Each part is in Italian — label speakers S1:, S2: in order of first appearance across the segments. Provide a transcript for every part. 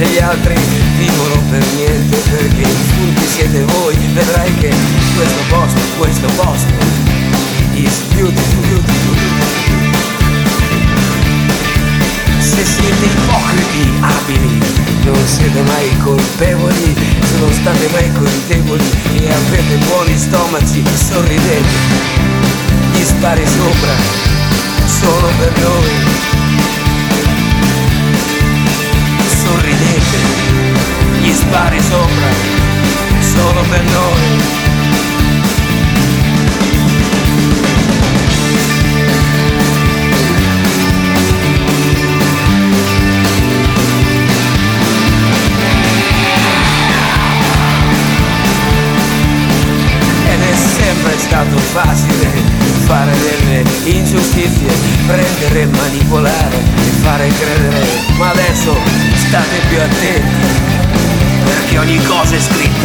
S1: se gli altri vivono per niente, perché i furbi siete voi, vedrai che questo posto is beautiful, beautiful. Se siete ipocriti abili, non siete mai colpevoli, se non state mai colpevoli e avete buoni stomaci, sorridete, gli spari sopra sono per noi. Sorridete, gli spari sopra sono per noi. È stato facile fare delle ingiustizie, prendere, manipolare e fare credere, ma adesso state più attenti, perché ogni cosa è scritta.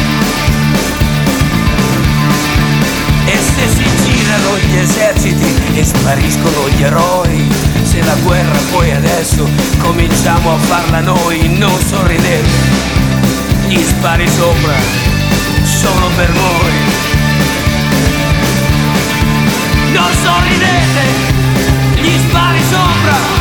S1: E se si girano gli eserciti e spariscono gli eroi, se la guerra poi adesso cominciamo a farla noi, non sorridete, gli spari sopra sono per voi. Non sorridete, gli spari sopra